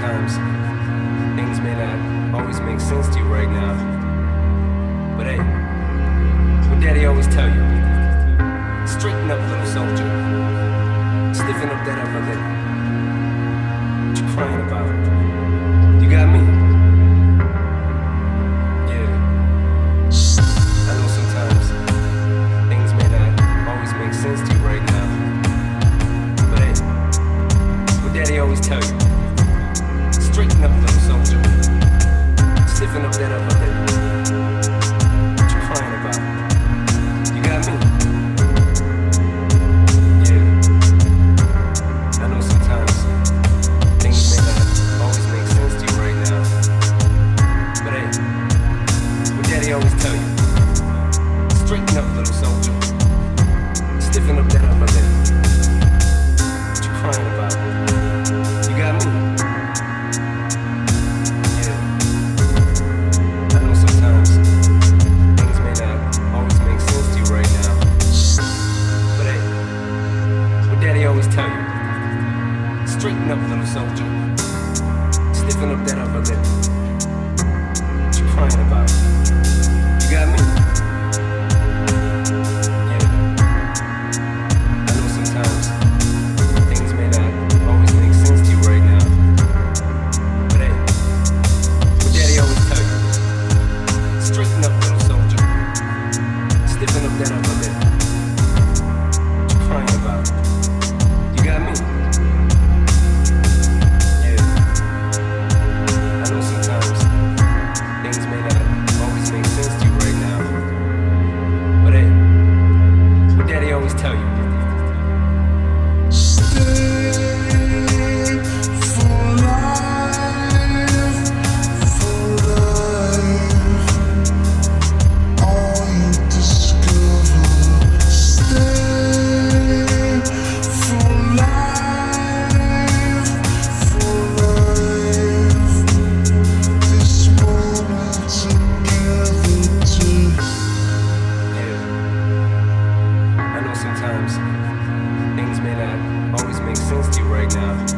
sometimes things may not always make sense to you right now. But hey, what daddy always tell you, straighten up, little soldier. Stiffen up that upper lip. What you crying about? You got me? Yeah. I know sometimes things may not always make sense to you right now. But hey, what daddy always tell you, straighten up, little soldier. Stiffen up that upper lip. What you crying about? You got me? Yeah. I know sometimes things may not always make sense to you right now. But hey, what daddy always tell you, straighten up, little soldier. Stiffen up that upper lip. What you crying about? You got me? Yeah. I know sometimes things may not always make sense to you right now. But hey, what daddy always tell you, straighten up, little soldier. Stiffen up that upper lip. What you crying about? You got me? Yeah. I know sometimes things may not always make sense to you right now. But hey, what daddy always tell you, straighten up, little soldier. Stiffen up that upper lip. What you crying about? You got me? Yeah. I know sometimes things may not always make sense to you right now. But hey, what daddy always tell you, sometimes things may not always make sense to you right now.